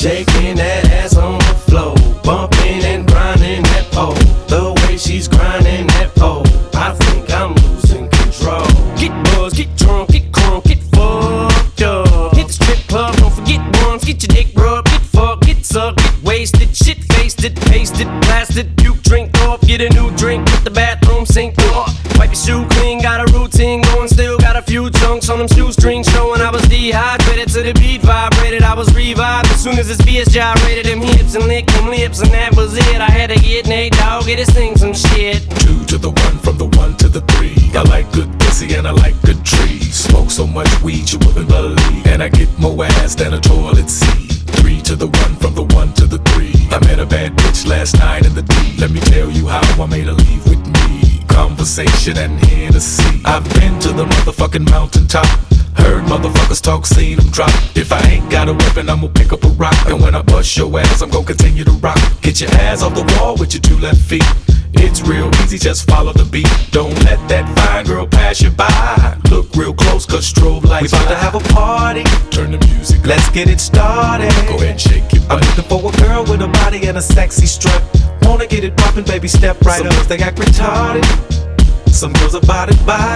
shaking that ass on the floor, bumping and grinding that pole. The way she's grinding that pole, I think I'm losing control. Get buzzed, get drunk, get crunk, get fucked up. Hit the strip club, don't forget once, get your dick rubbed, get fucked, get sucked, get wasted, shit faced it, pasted, blasted, puke, drink off, get a new drink, hit the bathroom sink off. Wipe your shoe clean, got a routine going, still got a few chunks on them shoestrings showing I was dehydrated to the beat vibrated. I was revived as soon as this BS gyrated them hips and licked them lips, and that was it. I had to get Nate Dogg, get to sing some shit. 2 to the 1, from the 1 to the 3. I like good pussy and I like good trees. Smoke so much weed you wouldn't believe, and I get more ass than a toilet seat. 3 to the 1, from the 1 to the 3. I met a bad bitch last night in the D. Let me tell you how I made her leave with me. Conversation and Hennessy. I've been to the motherfucking mountaintop. Heard motherfuckers talk, seen them drop. If I ain't got a weapon, I'ma pick up a rock. And when I bust your ass, I'm gon' continue to rock. Get your ass off the wall with your 2 left feet. It's real easy, just follow the beat. Don't let that fine girl pass you by. Look real close, cause strobe lights. We about to have a party, turn the music up. let's get it started. Go ahead and shake your I'm butt. looking for a girl with a body and a sexy strut. Wanna get it poppin', baby, step right Some up. girls, They act retarded, some girls are body.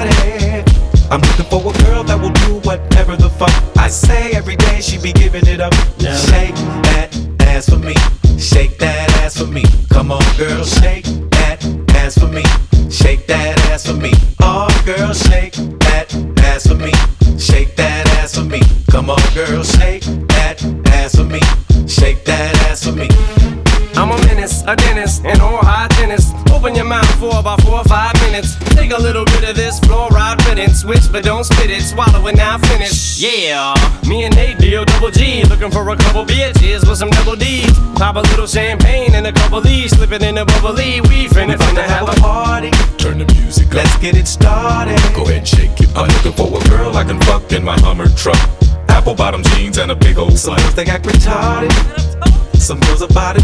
I'm looking for a girl that will do whatever the fuck I say. Every day she be giving it up. Yeah. Shake that ass for me, shake that ass for me. Come on, girl, shake that ass for me, shake that ass for me. Oh, girl, shake that ass for me, shake that ass for me. Come on, girl, shake that ass for me, shake that ass for me. I'm a menace, a dentist, an oral hygienist. Open your mouth for about 4 or 5 minutes. Take a little bit of this fluoride riddance. Switch but don't spit it, swallow it now finish. Yeah, me and Nate D-O-double G, looking for a couple bitches with some double D's. Pop a little champagne and a couple D's, slip it in a bubbly. We finna have a party, Turn the music up. let's get it started. Go ahead and shake it. I'm looking for a girl I can fuck in my Hummer truck. Apple bottom jeans and a big old Some slut. girls they act retarded, some girls are body.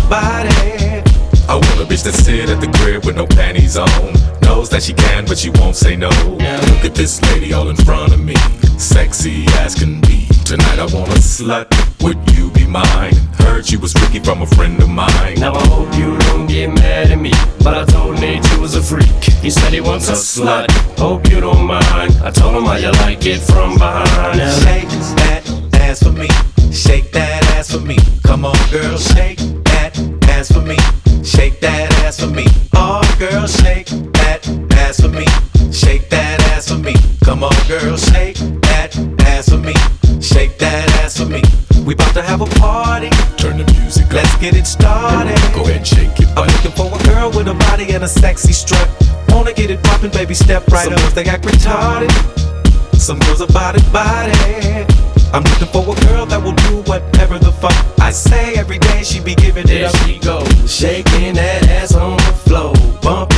I want a bitch that sit at the crib with no panties on. Knows that she can, but she won't say no. Look at this lady all in front of me, sexy as can be. Tonight I want a slut, would you be mine? Heard she was Ricky from a friend of mine. Now I hope you don't get mad at me, but I told Nate you was a freak. He said he wants a slut, hope you don't mind. I told him how you like it from behind. Shake that ass for me, shake that ass for me. Come on, girl, shake that ass for me, shake that ass for me. Oh, girl, shake that ass for me, shake that ass for me. Come on, girl, shake that ass for me, shake that ass for me. We about to have a party, Turn the music up. let's get it started. Go ahead and shake your I'm butt. looking for a girl with a body and a sexy strut. Wanna get it poppin', baby, step right Some up. girls, They act retarded, some girls are body. I'm looking for a girl that will do whatever the fuck I say. Every day she be giving it There up. she goes. Shaking that ass on the floor, bumping